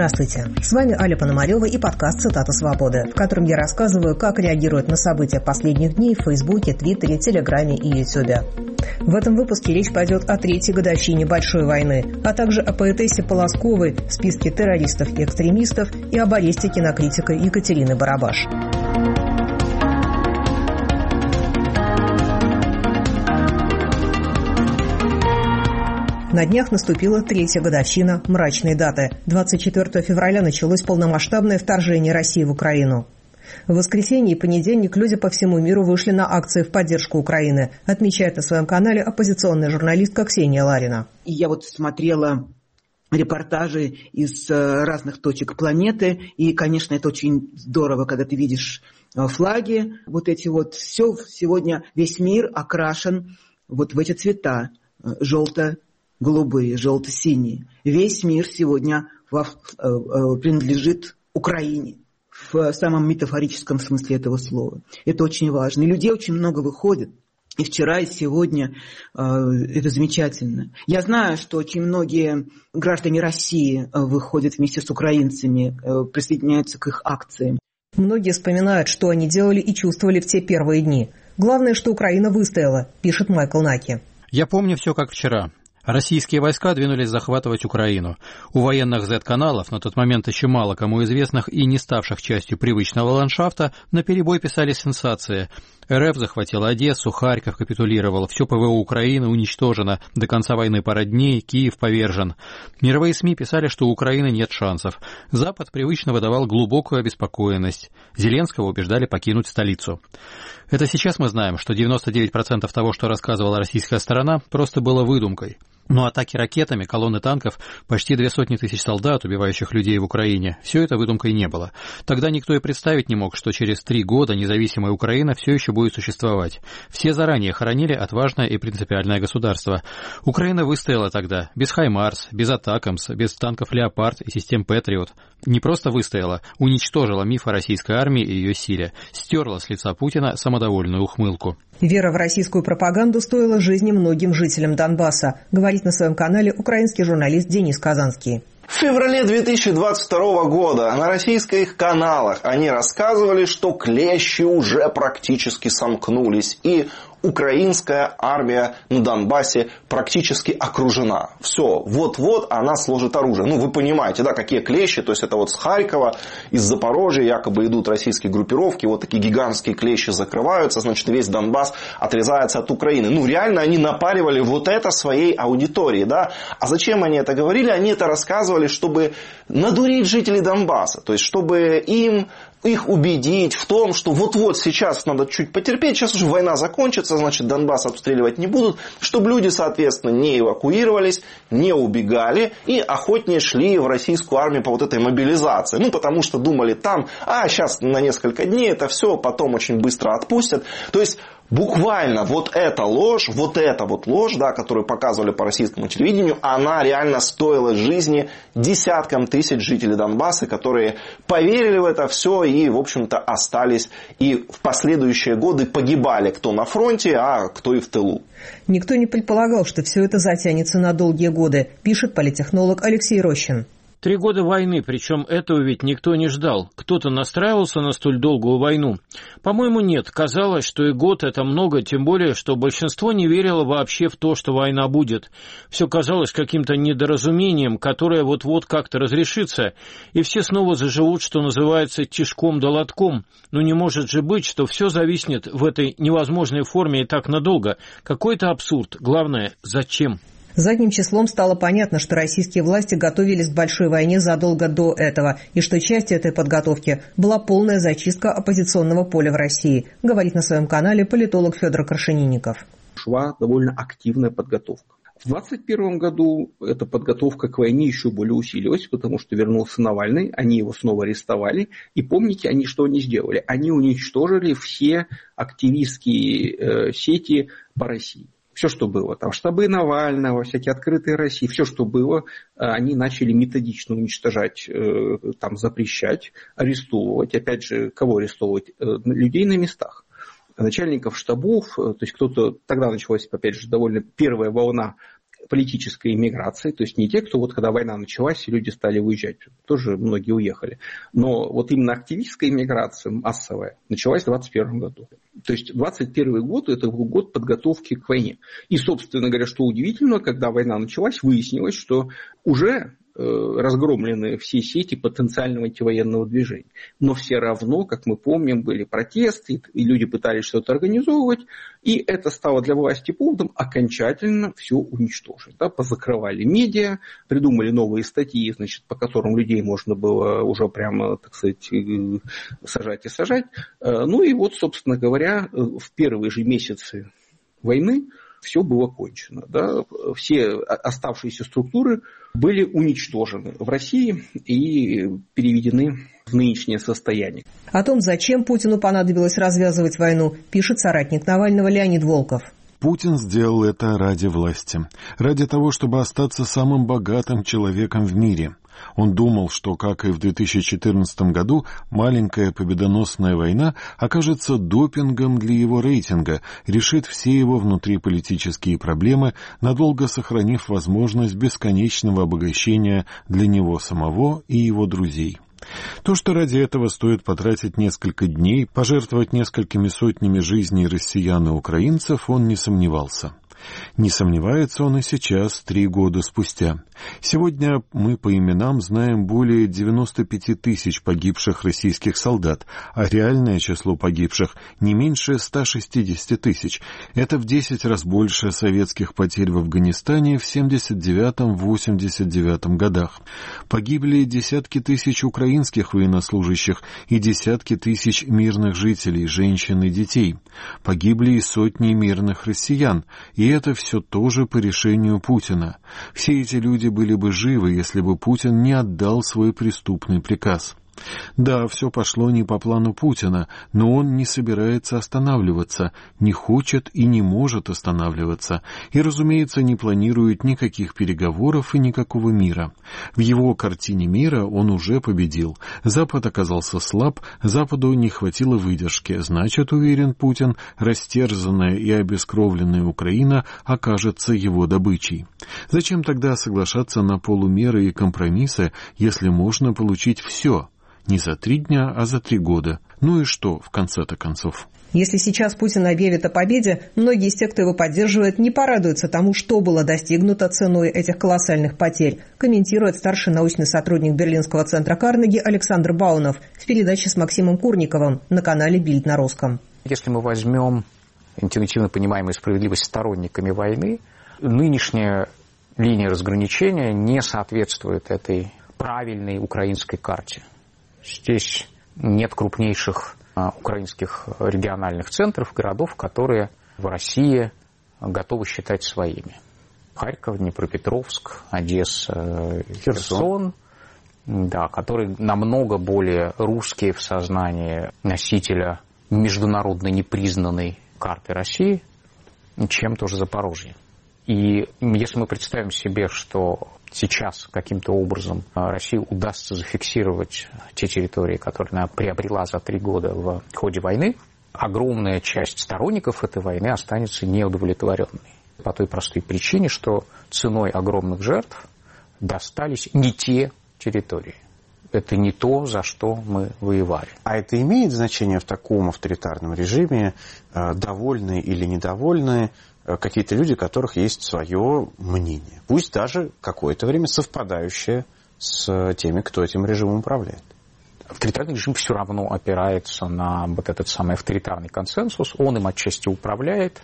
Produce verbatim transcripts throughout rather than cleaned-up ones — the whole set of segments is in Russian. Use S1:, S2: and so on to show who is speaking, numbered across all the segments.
S1: Здравствуйте, с вами Аля Пономарева и подкаст «Цитата свободы», в котором я рассказываю, как реагируют на события последних дней в Фейсбуке, Твиттере, Телеграме и Ютубе. В этом выпуске речь пойдет о третьей годовщине Большой войны, а также о поэтессе Полосковой в списке террористов и экстремистов и об аресте кинокритика Екатерины Барабаш. На днях наступила третья годовщина мрачной даты. двадцать четвёртого февраля началось полномасштабное вторжение России в Украину. В воскресенье и понедельник люди по всему миру вышли на акции в поддержку Украины, отмечает на своем канале оппозиционная журналистка Ксения Ларина.
S2: И я вот смотрела репортажи из разных точек планеты, и, конечно, это очень здорово, когда ты видишь флаги, вот эти вот, все, сегодня весь мир окрашен вот в эти цвета, желто голубые, желто-синие. Весь мир сегодня во, э, э, принадлежит Украине в самом метафорическом смысле этого слова. Это очень важно. И людей очень много выходит. И вчера, и сегодня э, это замечательно. Я знаю, что очень многие граждане России э, выходят вместе с украинцами, э, присоединяются к их акциям.
S1: Многие вспоминают, что они делали и чувствовали в те первые дни. Главное, что Украина выстояла, пишет Майкл Наки.
S3: Я помню все как вчера. Российские войска двинулись захватывать Украину. У военных зет-каналов, на тот момент еще мало кому известных и не ставших частью привычного ландшафта, наперебой писали сенсации. РФ захватила Одессу, Харьков капитулировал, все ПВО Украины уничтожено, до конца войны пара дней, Киев повержен. Мировые СМИ писали, что у Украины нет шансов. Запад привычно выдавал глубокую обеспокоенность. Зеленского убеждали покинуть столицу. Это сейчас мы знаем, что девяносто девять процентов того, что рассказывала российская сторона, просто было выдумкой. Но атаки ракетами, колонны танков, почти две сотни тысяч солдат, убивающих людей в Украине, все это выдумкой не было. Тогда никто и представить не мог, что через три года независимая Украина все еще будет существовать. Все заранее хоронили отважное и принципиальное государство. Украина выстояла тогда, без «Хаймарс», без «Атакамс», без танков «Леопард» и систем «Патриот». Не просто выстояла, уничтожила миф о российской армии и ее силе, стерла с лица Путина самодовольную ухмылку.
S1: Вера в российскую пропаганду стоила жизни многим жителям Донбасса, говорит на своем канале украинский журналист Денис Казанский.
S4: В феврале две тысячи двадцать второго года на российских каналах они рассказывали, что клещи уже практически сомкнулись и украинская армия на Донбассе практически окружена. Все, вот-вот она сложит оружие. Ну, вы понимаете, да, какие клещи. То есть, это вот с Харькова, из Запорожья якобы идут российские группировки. Вот такие гигантские клещи закрываются. Значит, весь Донбасс отрезается от Украины. Ну, реально они напаривали вот это своей аудитории, да. А зачем они это говорили? Они это рассказывали, чтобы надурить жителей Донбасса. То есть, чтобы им... их убедить в том, что вот-вот сейчас надо чуть потерпеть, сейчас уже война закончится, значит, Донбасс обстреливать не будут, чтобы люди, соответственно, не эвакуировались, не убегали и охотнее шли в российскую армию по вот этой мобилизации. Ну, потому что думали там, а сейчас на несколько дней это все, потом очень быстро отпустят. То есть, буквально вот эта ложь, вот эта вот ложь, да, которую показывали по российскому телевидению, она реально стоила жизни десяткам тысяч жителей Донбасса, которые поверили в это все и, в общем-то, остались и в последующие годы погибали, кто на фронте, а кто и в тылу.
S1: Никто не предполагал, что все это затянется на долгие годы, пишет политтехнолог Алексей Рощин.
S5: Три года войны, причем этого ведь никто не ждал. Кто-то настраивался на столь долгую войну? По-моему, нет. Казалось, что и год это много, тем более, что большинство не верило вообще в то, что война будет. Все казалось каким-то недоразумением, которое вот-вот как-то разрешится, и все снова заживут, что называется, тишком да лотком. Но не может же быть, что все зависнет в этой невозможной форме и так надолго. Какой-то абсурд. Главное, зачем?
S1: Задним числом стало понятно, что российские власти готовились к большой войне задолго до этого, и что частью этой подготовки была полная зачистка оппозиционного поля в России, говорит на своем канале политолог Федор Крашенинников.
S6: Шла довольно активная подготовка. В двадцать первом году эта подготовка к войне еще более усилилась, потому что вернулся Навальный, они его снова арестовали. И помните, они что они сделали? Они уничтожили все активистские э, сети по России. Все, что было, там штабы Навального, всякие открытые России, все, что было, они начали методично уничтожать, там, запрещать, арестовывать. Опять же, кого арестовывать? Людей на местах. Начальников штабов, то есть кто-то, тогда началась, опять же, довольно первая волна политической иммиграции, то есть не те, кто вот когда война началась, люди стали уезжать, тоже многие уехали. Но вот именно активистская иммиграция массовая началась в двадцать первом году. То есть двадцать первый год – это был год подготовки к войне. И, собственно говоря, что удивительно, когда война началась, выяснилось, что уже разгромлены все сети потенциального антивоенного движения. Но все равно, как мы помним, были протесты, и люди пытались что-то организовывать, и это стало для власти поводом окончательно все уничтожить. Да, позакрывали медиа, придумали новые статьи, значит, по которым людей можно было уже прямо, так сказать, сажать и сажать. Ну и вот, собственно говоря, в первые же месяцы войны все было кончено. Да? Все оставшиеся структуры были уничтожены в России и переведены в нынешнее состояние.
S1: О том, зачем Путину понадобилось развязывать войну, пишет соратник Навального Леонид Волков.
S7: Путин сделал это ради власти, ради того, чтобы остаться самым богатым человеком в мире. Он думал, что, как и в две тысячи четырнадцатом году, маленькая победоносная война окажется допингом для его рейтинга, решит все его внутриполитические проблемы, надолго сохранив возможность бесконечного обогащения для него самого и его друзей. То, что ради этого стоит потратить несколько дней, пожертвовать несколькими сотнями жизней россиян и украинцев, он не сомневался. Не сомневается он и сейчас, три года спустя. Сегодня мы по именам знаем более девяносто пять тысяч погибших российских солдат, а реальное число погибших не меньше ста шестидесяти тысяч. Это в десять раз больше советских потерь в Афганистане в семьдесят девятом — восемьдесят девятом годах. Погибли десятки тысяч украинских военнослужащих и десятки тысяч мирных жителей, женщин и детей. Погибли и сотни мирных россиян, и это все тоже по решению Путина. Все эти люди были бы живы, если бы Путин не отдал свой преступный приказ. Да, все пошло не по плану Путина, но он не собирается останавливаться, не хочет и не может останавливаться, и, разумеется, не планирует никаких переговоров и никакого мира. В его картине мира он уже победил. Запад оказался слаб, Западу не хватило выдержки, значит, уверен Путин, растерзанная и обескровленная Украина окажется его добычей. Зачем тогда соглашаться на полумеры и компромиссы, если можно получить все? Не за три дня, а за три года. Ну и что, в конце-то концов?
S1: Если сейчас Путин объявит о победе, многие из тех, кто его поддерживает, не порадуются тому, что было достигнуто ценой этих колоссальных потерь, комментирует старший научный сотрудник Берлинского центра Карнеги Александр Баунов в передаче с Максимом Курниковым на канале «Бильд» на русском.
S8: Если мы возьмем интуитивно понимаемую справедливость сторонниками войны, нынешняя линия разграничения не соответствует этой правильной украинской карте. Здесь нет крупнейших а, украинских региональных центров, городов, которые в России готовы считать своими. Харьков, Днепропетровск, Одесса, Херсон, да, которые намного более русские в сознании носителя международно непризнанной карты России, чем тоже Запорожье. И если мы представим себе, что сейчас каким-то образом России удастся зафиксировать те территории, которые она приобрела за три года в ходе войны, огромная часть сторонников этой войны останется неудовлетворенной. По той простой причине, что ценой огромных жертв достались не те территории. Это не то, за что мы воевали.
S9: А это имеет значение в таком авторитарном режиме, довольные или недовольные какие-то люди, у которых есть свое мнение, пусть даже какое-то время совпадающее с теми, кто этим режимом управляет?
S8: Авторитарный режим все равно опирается на вот этот самый авторитарный консенсус, он им отчасти управляет,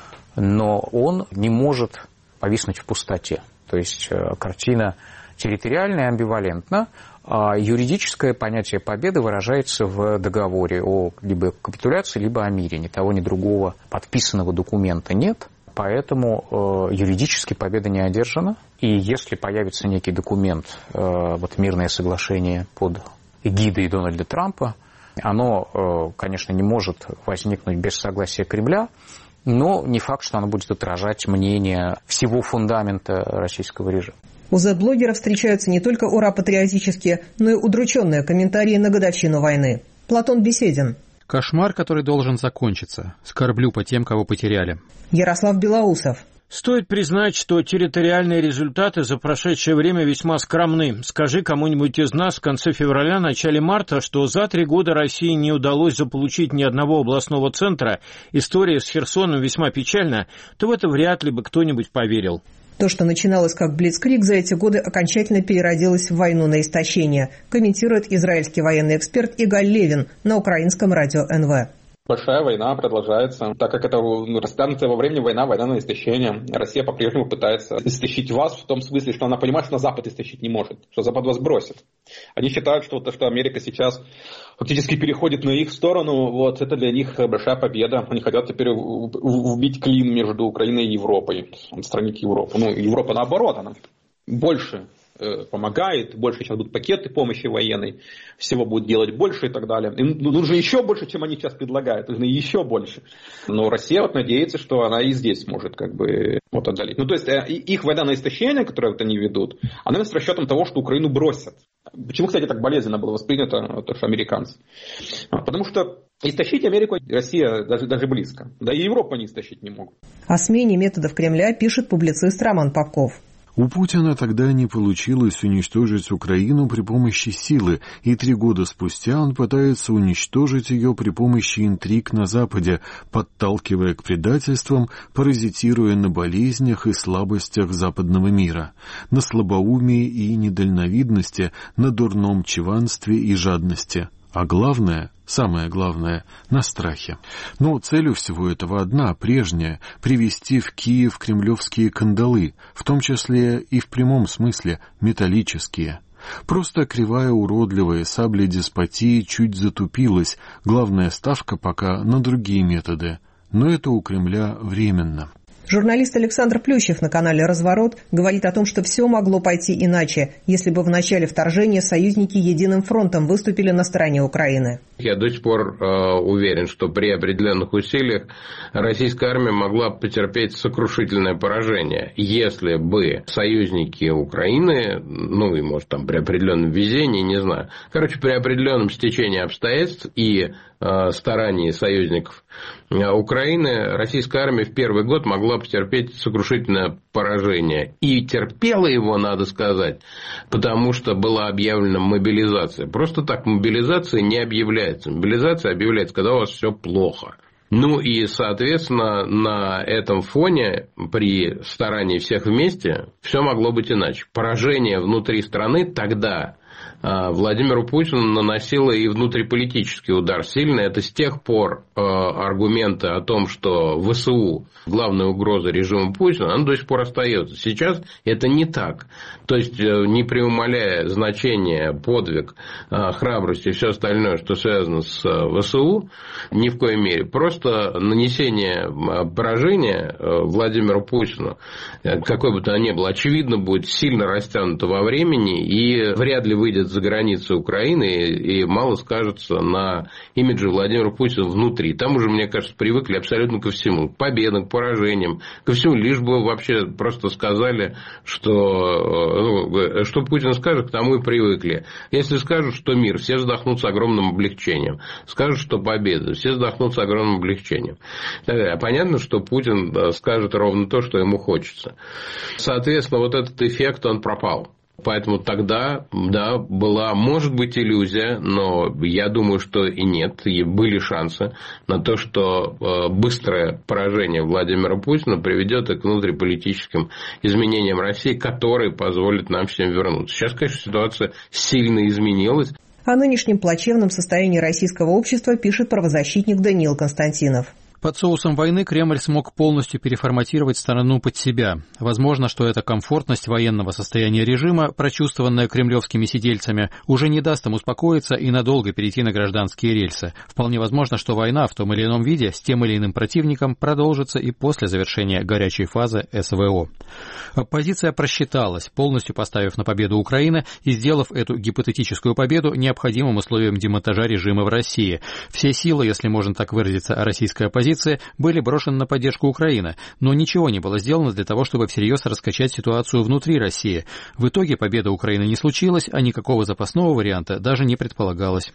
S8: но он не может повиснуть в пустоте. То есть картина территориальная, амбивалентна, а юридическое понятие победы выражается в договоре о либо капитуляции, либо о мире. Ни того, ни другого подписанного документа нет, поэтому э, юридически победа не одержана. И если появится некий документ, э, вот мирное соглашение под эгидой Дональда Трампа, оно, э, конечно, не может возникнуть без согласия Кремля, но не факт, что оно будет отражать мнение всего фундамента российского режима.
S1: У зет-блогеров встречаются не только ура-патриотические, но и удрученные комментарии на годовщину войны. Платон Беседин.
S3: Кошмар, который должен закончиться. Скорблю по тем, кого потеряли.
S1: Ярослав Белоусов.
S5: Стоит признать, что территориальные результаты за прошедшее время весьма скромны. Скажи кому-нибудь из нас в конце февраля, начале марта, что за три года России не удалось заполучить ни одного областного центра, история с Херсоном весьма печальна, то в это вряд ли бы кто-нибудь поверил.
S1: То, что начиналось как блицкриг, за эти годы окончательно переродилось в войну на истощение, комментирует израильский военный эксперт Игаль Левин на украинском радио эн вэ.
S6: Большая война продолжается, так как это ну, растянутая во времени война, война на истощение. Россия по-прежнему пытается истощить вас в том смысле, что она понимает, что на Запад истощить не может, что Запад вас бросит. Они считают, что то, что Америка сейчас фактически переходит на их сторону, вот это для них большая победа. Они хотят теперь убить клин между Украиной и Европой, отстранить Европу. Ну, Европа наоборот, она больше помогает, больше сейчас будут пакеты помощи военной, всего будет делать больше и так далее. Им нужно еще больше, чем они сейчас предлагают, нужно еще больше. Но Россия вот надеется, что она и здесь может как бы вот отдалить. Ну, то есть их война на истощение, которую вот они ведут, она с расчетом того, что Украину бросят. Почему, кстати, так болезненно было воспринято то, что американцы? Потому что истощить Америку Россия даже, даже близко. Да и Европу они истощить не могут.
S1: О смене методов Кремля пишет публицист Роман Попков.
S7: У Путина тогда не получилось уничтожить Украину при помощи силы, и три года спустя он пытается уничтожить ее при помощи интриг на Западе, подталкивая к предательствам, паразитируя на болезнях и слабостях западного мира, на слабоумии и недальновидности, на дурном чванстве и жадности. А главное, самое главное, на страхе. Но цель у всего этого одна, прежняя – привести в Киев кремлевские кандалы, в том числе и в прямом смысле металлические. Просто кривая уродливая сабля деспотии чуть затупилась, главная ставка пока на другие методы. Но это у Кремля временно.
S1: Журналист Александр Плющев на канале «Разворот» говорит о том, что все могло пойти иначе, если бы в начале вторжения союзники единым фронтом выступили на стороне Украины.
S10: Я до сих пор э, уверен, что при определенных усилиях российская армия могла потерпеть сокрушительное поражение, если бы союзники Украины, ну и может там при определенном везении, не знаю, короче, при определенном стечении обстоятельств и э, старании союзников Украины, российская армия в первый год могла потерпеть сокрушительное поражение. И терпела его, надо сказать, потому что была объявлена мобилизация. Просто так мобилизация не объявляется. Мобилизация объявляется, когда у вас все плохо. Ну и, соответственно, на этом фоне при старании всех вместе все могло быть иначе. Поражение внутри страны тогда Владимиру Путину наносило и внутриполитический удар сильный. Это с тех пор э, аргументы о том, что ВСУ главная угроза режиму Путина, она до сих пор остается. Сейчас это не так. То есть, э, не преумаляя значение, подвиг, э, храбрость и все остальное, что связано с э, ВСУ, ни в коей мере. Просто нанесение поражения э, Владимиру Путину, э, какой бы то ни было, очевидно, будет сильно растянуто во времени и вряд ли выйдет за границы Украины и мало скажется на имидже Владимира Путина внутри. Там уже, мне кажется, привыкли абсолютно ко всему. К победам, к поражениям, ко всему. Лишь бы вообще просто сказали, что, ну, что Путин скажет, к тому и привыкли. Если скажут, что мир, все вздохнут с огромным облегчением. Скажут, что победа, все вздохнут с огромным облегчением. Понятно, что Путин скажет ровно то, что ему хочется. Соответственно, вот этот эффект, он пропал. Поэтому тогда, да, была, может быть, иллюзия, но я думаю, что и нет. И были шансы на то, что быстрое поражение Владимира Путина приведет и к внутриполитическим изменениям России, которые позволят нам всем вернуться. Сейчас, конечно, ситуация сильно изменилась.
S1: О нынешнем плачевном состоянии российского общества пишет правозащитник Даниил Константинов.
S3: Под соусом войны Кремль смог полностью переформатировать страну под себя. Возможно, что эта комфортность военного состояния режима, прочувствованная кремлевскими сидельцами, уже не даст им успокоиться и надолго перейти на гражданские рельсы. Вполне возможно, что война в том или ином виде с тем или иным противником продолжится и после завершения горячей фазы СВО. Оппозиция просчиталась, полностью поставив на победу Украины и сделав эту гипотетическую победу необходимым условием демонтажа режима в России. Все силы, если можно так выразиться, российской оппозиции, были брошены на поддержку Украины, но ничего не было сделано для того, чтобы всерьез раскачать ситуацию внутри России. В итоге победа Украины не случилась, а никакого запасного варианта даже не предполагалось.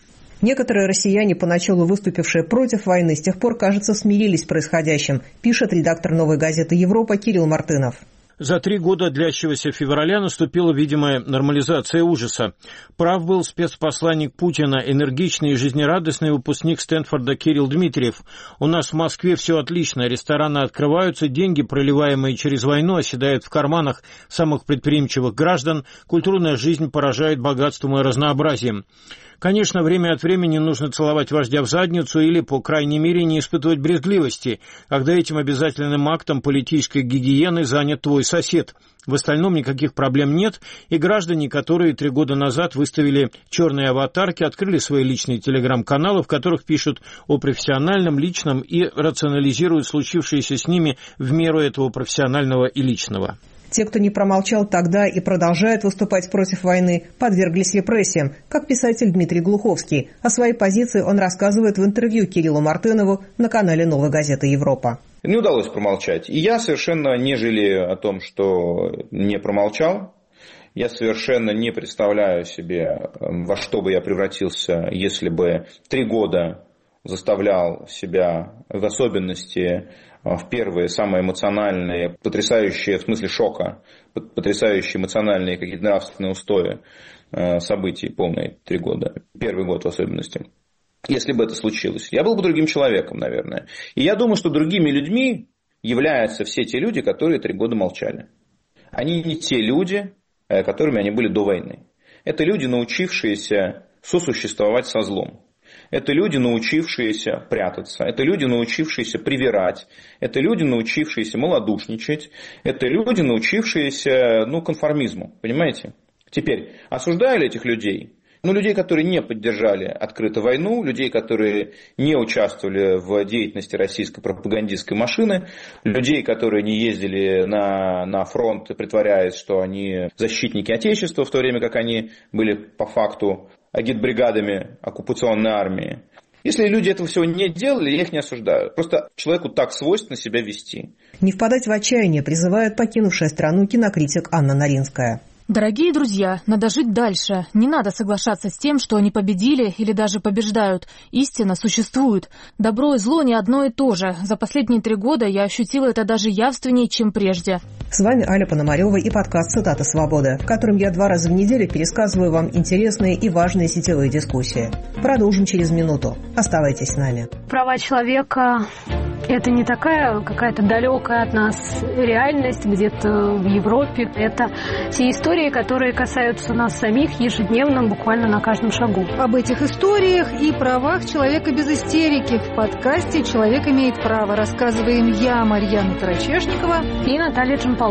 S1: Некоторые россияне, поначалу выступившие против войны, с тех пор, кажется, смирились с происходящим, пишет редактор «Новой газеты Европа» Кирилл Мартынов.
S5: За три года длящегося февраля наступила видимая нормализация ужаса. Прав был спецпосланник Путина, энергичный и жизнерадостный выпускник Стэнфорда Кирилл Дмитриев. У нас в Москве все отлично, рестораны открываются, деньги, проливаемые через войну, оседают в карманах самых предприимчивых граждан, культурная жизнь поражает богатством и разнообразием. Конечно, время от времени нужно целовать вождя в задницу или, по крайней мере, не испытывать брезгливости, когда этим обязательным актом политической гигиены занят твой сосед. В остальном никаких проблем нет, и граждане, которые три года назад выставили черные аватарки, открыли свои личные телеграм-каналы, в которых пишут о профессиональном, личном и рационализируют случившееся с ними в меру этого профессионального и личного.
S1: Те, кто не промолчал тогда и продолжает выступать против войны, подверглись репрессиям, как писатель Дмитрий Глуховский. О своей позиции он рассказывает в интервью Кириллу Мартынову на канале «Новой газеты Европа».
S11: Не удалось промолчать. И я совершенно не жалею о том, что не промолчал. Я совершенно не представляю себе, во что бы я превратился, если бы три года заставлял себя, в особенности в первые, самые эмоциональные, потрясающие, в смысле шока, потрясающие эмоциональные какие-то нравственные устои событий, полные три года, первый год в особенности. Если бы это случилось, я был бы другим человеком, наверное. И я думаю, что другими людьми являются все те люди, которые три года молчали. Они не те люди, которыми они были до войны. Это люди, научившиеся сосуществовать со злом. Это люди, научившиеся прятаться. Это люди, научившиеся привирать. Это люди, научившиеся малодушничать. Это люди, научившиеся ну, конформизму. Понимаете? Теперь, осуждаю ли этих людей? Ну, людей, которые не поддержали открыто войну, людей, которые не участвовали в деятельности российской пропагандистской машины, людей, которые не ездили на, на фронт, притворяясь, что они защитники Отечества, в то время как они были по факту агитбригадами оккупационной армии. Если люди этого всего не делали, я их не осуждаю. Просто человеку так свойственно себя вести.
S1: Не впадать в отчаяние призывает покинувшая страну кинокритик Анна Наринская.
S12: Дорогие друзья, надо жить дальше. Не надо соглашаться с тем, что они победили или даже побеждают. Истина существует. Добро и зло не одно и то же. За последние три года я ощутила это даже явственнее, чем прежде.
S1: С вами Аля Пономарева и подкаст «Цитаты свободы», в котором я два раза в неделю пересказываю вам интересные и важные сетевые дискуссии. Продолжим через минуту. Оставайтесь с нами.
S13: Права человека – это не такая какая-то далекая от нас реальность где-то в Европе. Это те истории, которые касаются нас самих ежедневно, буквально на каждом шагу.
S14: Об этих историях и правах человека без истерики в подкасте «Человек имеет право» рассказываем я, Марьяна Тарачешникова
S13: и Наталья Джампаладова.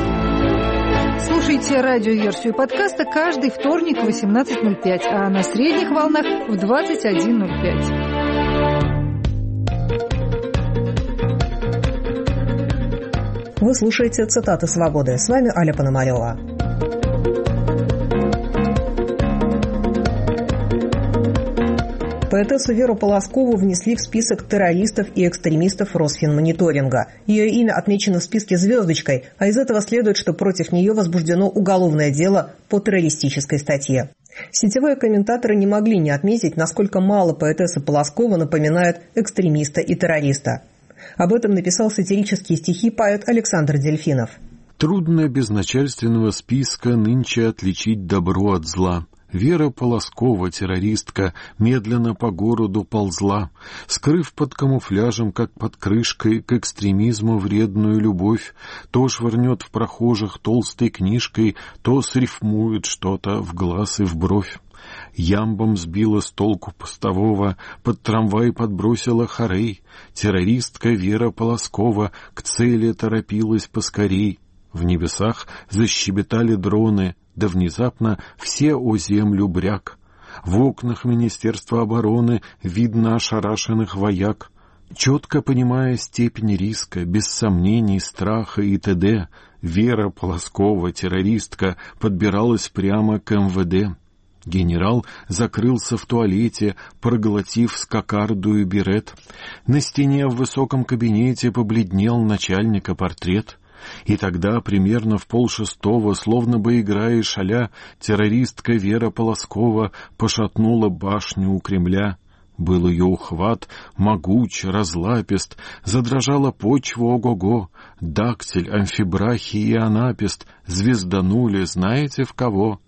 S14: Слушайте радиоверсию подкаста каждый вторник в восемнадцать ноль пять, а на средних волнах в двадцать один ноль пять.
S1: Вы слушаете «Цитаты свободы». С вами Аля Пономарева. Поэтессу Веру Полоскову внесли в список террористов и экстремистов Росфинмониторинга. Ее имя отмечено в списке звездочкой, а из этого следует, что против нее возбуждено уголовное дело по террористической статье. Сетевые комментаторы не могли не отметить, насколько мало поэтесса Полоскова напоминает экстремиста и террориста. Об этом написал сатирические стихи поэт Александр Дельфинов.
S7: Трудно без начальственного списка нынче отличить добро от зла. Вера Полоскова, террористка, медленно по городу ползла, скрыв под камуфляжем, как под крышкой, к экстремизму вредную любовь, то швырнет в прохожих толстой книжкой, то срифмует что-то в глаз и в бровь. Ямбом сбила с толку постового, под трамвай подбросила хорей. Террористка Вера Полоскова к цели торопилась поскорей. В небесах защебетали дроны, да внезапно все о землю бряк. В окнах Министерства обороны видно ошарашенных вояк. Четко понимая степень риска, без сомнений, страха и т.д., Вера Полоскова, террористка, подбиралась прямо к эм вэ дэ. Генерал закрылся в туалете, проглотив с кокарду и берет. На стене в высоком кабинете побледнел начальника портрет. И тогда, примерно в полшестого, словно бы играя и шаля, террористка Вера Полоскова пошатнула башню у Кремля. Был ее ухват могуч, разлапист, задрожала почва ого-го, дактиль, амфибрахий и анапист звезданули, знаете в кого?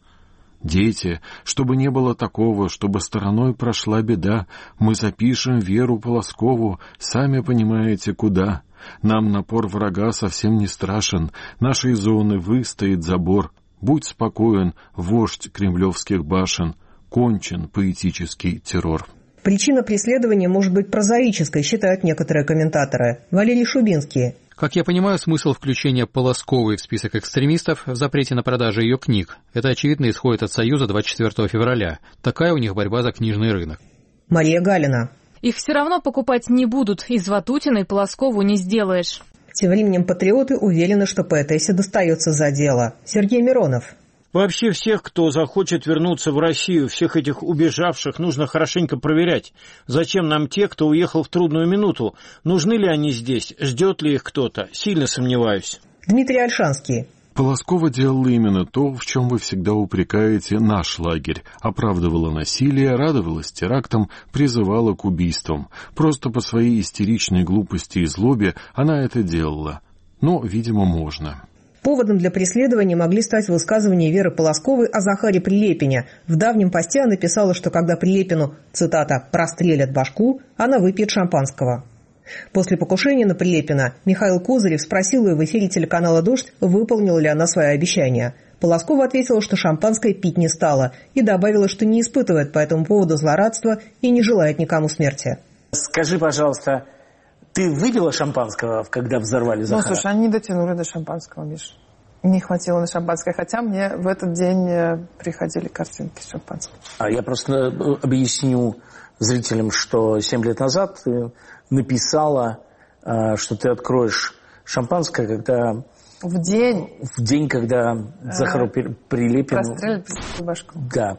S7: Дети, чтобы не было такого, чтобы стороной прошла беда, мы запишем Веру Полоскову, сами понимаете, куда. Нам напор врага совсем не страшен, нашей зоны выстоит забор. Будь спокоен, вождь кремлевских башен, кончен поэтический террор.
S1: Причина преследования может быть прозаической, считают некоторые комментаторы. Валерий Шубинский.
S3: Как я понимаю, смысл включения Полосковой в список экстремистов в запрете на продажу ее книг. Это, очевидно, исходит от Союза двадцать четвёртого февраля. Такая у них борьба за книжный рынок.
S1: Мария Галина.
S12: Их все равно покупать не будут. Из Ватутиной Полоскову не сделаешь.
S1: Тем временем патриоты уверены, что поэтессе достается за дело. Сергей Миронов.
S5: Вообще всех, кто захочет вернуться в Россию, всех этих убежавших, нужно хорошенько проверять. Зачем нам те, кто уехал в трудную минуту? Нужны ли они здесь? Ждет ли их кто-то? Сильно сомневаюсь.
S1: Дмитрий Ольшанский.
S7: Полоскова делала именно то, в чем вы всегда упрекаете наш лагерь. Оправдывала насилие, радовалась терактам, призывала к убийствам. Просто по своей истеричной глупости и злобе она это делала. Но, видимо, можно.
S1: Поводом для преследования могли стать высказывания Веры Полосковой о Захаре Прилепине. В давнем посте она написала, что когда Прилепину, цитата, «прострелят башку», она выпьет шампанского. После покушения на Прилепина Михаил Козырев спросил ее в эфире телеканала «Дождь», выполнила ли она свое обещание. Полоскова ответила, что шампанское пить не стала, и добавила, что не испытывает по этому поводу злорадства и не желает никому смерти.
S15: Скажи, пожалуйста, ты выпила шампанского, когда взорвали Захара?
S16: Ну, слушай, они не дотянули до шампанского, Миш. Не хватило на шампанское, хотя мне в этот день приходили картинки с шампанским.
S15: А я просто объясню зрителям, что семь лет назад ты написала, что ты откроешь шампанское, когда...
S16: В день?
S15: В день, когда Захару Прилепину...
S16: Прострелили башку.
S15: Да.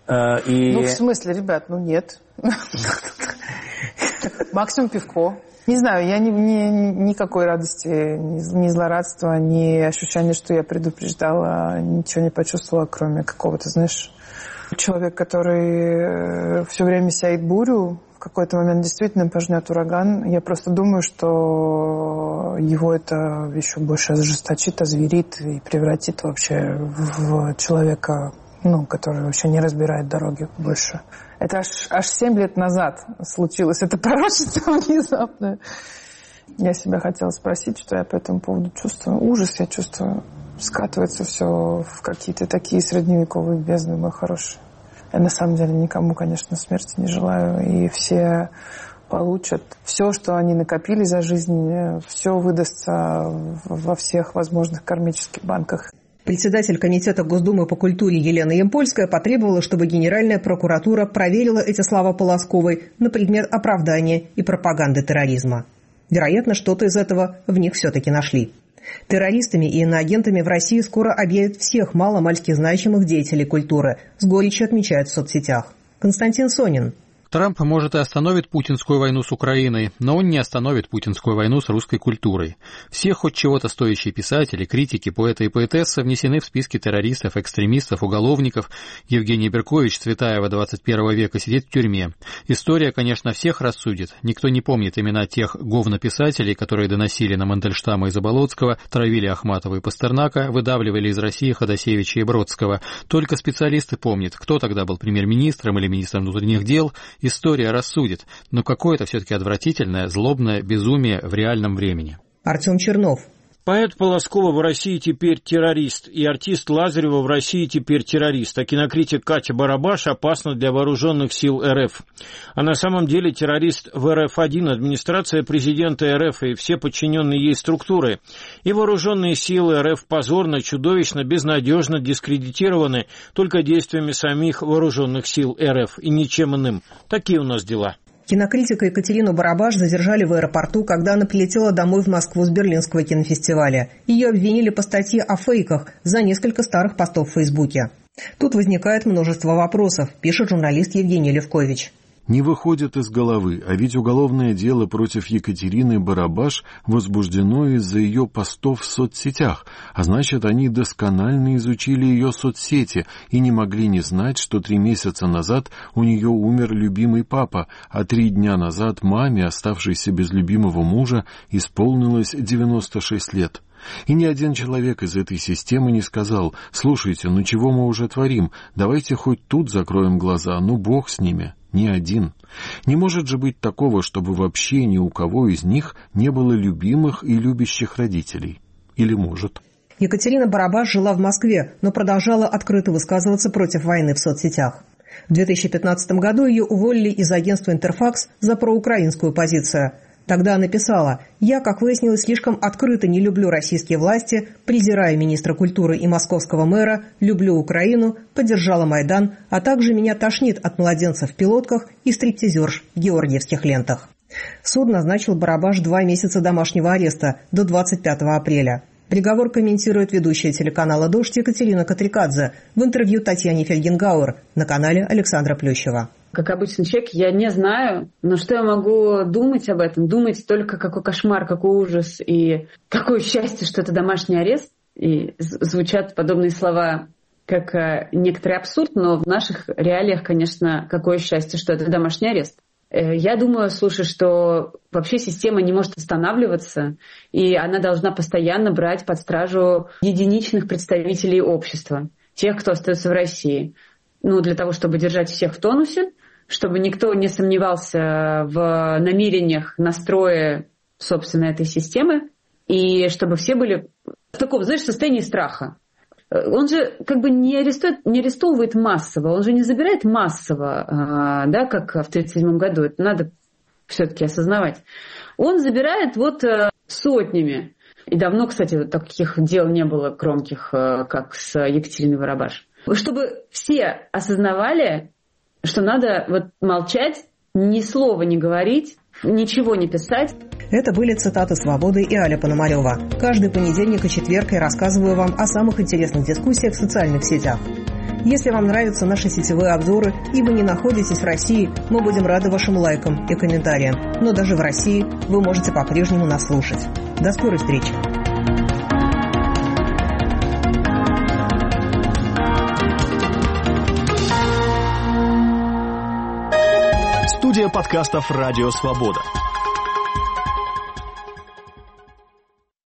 S15: И...
S16: Ну, в смысле, ребят, ну нет. Максимум пивко. Не знаю, я ни, ни, никакой радости, ни, ни злорадства, ни ощущения, что я предупреждала, ничего не почувствовала, кроме какого-то, знаешь, человек, который все время сеет бурю, в какой-то момент действительно пожнет ураган. Я просто думаю, что его это еще больше ожесточит, озверит и превратит вообще в человека, ну, который вообще не разбирает дороги больше. Это аж, аж семь лет назад случилось. Это пророчество внезапное. Я себя хотела спросить, что я по этому поводу чувствую. Ужас я чувствую. Скатывается все в какие-то такие средневековые бездны, мой хороший. Я на самом деле никому, конечно, смерти не желаю. И все получат все, что они накопили за жизнь. Все выдастся во всех возможных кармических банках.
S1: Председатель Комитета Госдумы по культуре Елена Ямпольская потребовала, чтобы Генеральная прокуратура проверила эти слова Полосковой на предмет оправдания и пропаганды терроризма. Вероятно, что-то из этого в них все-таки нашли. Террористами и иноагентами в России скоро объявят всех маломальски значимых деятелей культуры, с горечью отмечают в соцсетях. Константин Сонин.
S3: Трамп, может, и остановит путинскую войну с Украиной, но он не остановит путинскую войну с русской культурой. Все хоть чего-то стоящие писатели, критики, поэты и поэтессы внесены в списки террористов, экстремистов, уголовников. Евгений Беркович, Цветаева двадцать первого века, сидит в тюрьме. История, конечно, всех рассудит. Никто не помнит имена тех говнописателей, которые доносили на Мандельштама и Заболоцкого, травили Ахматова и Пастернака, выдавливали из России Ходосевича и Бродского. Только специалисты помнят, кто тогда был премьер-министром или министром внутренних дел. История рассудит, но какое-то все-таки отвратительное, злобное безумие в реальном времени.
S1: Артем Чернов.
S5: Поэт Полоскова в России теперь террорист, и артист Лазарева в России теперь террорист, а кинокритик Катя Барабаш опасна для вооруженных сил РФ. А на самом деле террорист в эр эф один, администрация президента эр эф и все подчиненные ей структуры. И вооруженные силы эр эф позорно, чудовищно, безнадежно дискредитированы только действиями самих вооруженных сил эр эф и ничем иным. Такие у нас дела.
S1: Кинокритика Екатерину Барабаш задержали в аэропорту, когда она прилетела домой в Москву с Берлинского кинофестиваля. Ее обвинили по статье о фейках за несколько старых постов в Фейсбуке. Тут возникает множество вопросов, пишет журналист Евгений Левкович.
S7: Не выходит из головы, а ведь уголовное дело против Екатерины Барабаш возбуждено из-за ее постов в соцсетях, а значит, они досконально изучили ее соцсети и не могли не знать, что три месяца назад у нее умер любимый папа, а три дня назад маме, оставшейся без любимого мужа, исполнилось девяносто шесть лет. И ни один человек из этой системы не сказал: «Слушайте, ну чего мы уже творим? Давайте хоть тут закроем глаза, ну бог с ними». Ни один. Не может же быть такого, чтобы вообще ни у кого из них не было любимых и любящих родителей. Или может?
S1: Екатерина Барабаш жила в Москве, но продолжала открыто высказываться против войны в соцсетях. В две тысячи пятнадцатом году ее уволили из агентства «Интерфакс» за проукраинскую позицию. Тогда она писала: «Я, как выяснилось, слишком открыто не люблю российские власти, презираю министра культуры и московского мэра, люблю Украину, поддержала Майдан, а также меня тошнит от младенцев в пилотках и стриптизерш в георгиевских лентах». Суд назначил Барабаш два месяца домашнего ареста до двадцать пятого апреля. Приговор комментирует ведущая телеканала «Дождь» Екатерина Катрикадзе в интервью Татьяне Фельгенгауэр на канале Александра Плющева.
S17: Как обычный человек, я не знаю, но что я могу думать об этом? Думать только, какой кошмар, какой ужас и какое счастье, что это домашний арест. И звучат подобные слова как некоторый абсурд, но в наших реалиях, конечно, какое счастье, что это домашний арест. Я думаю, слушай, что вообще система не может останавливаться, и она должна постоянно брать под стражу единичных представителей общества, тех, кто остается в России. Ну, для того, чтобы держать всех в тонусе, чтобы никто не сомневался в намерениях, настрое, собственно, этой системы, и чтобы все были в таком, знаешь, состоянии страха. Он же как бы не арестует, не арестовывает массово, он же не забирает массово, да, как в тридцать седьмом году, это надо все-таки осознавать. Он забирает вот сотнями. И давно, кстати, таких дел не было громких, как с Екатериной Барабаш. Чтобы все осознавали, что надо вот молчать, ни слова не говорить, ничего не писать.
S1: Это были цитаты «Свободы» и Аля Пономарева. Каждый понедельник и четверг я рассказываю вам о самых интересных дискуссиях в социальных сетях. Если вам нравятся наши сетевые обзоры и вы не находитесь в России, мы будем рады вашим лайкам и комментариям. Но даже в России вы можете по-прежнему нас слушать. До скорой встречи!
S18: Студия подкастов «Радио Свобода».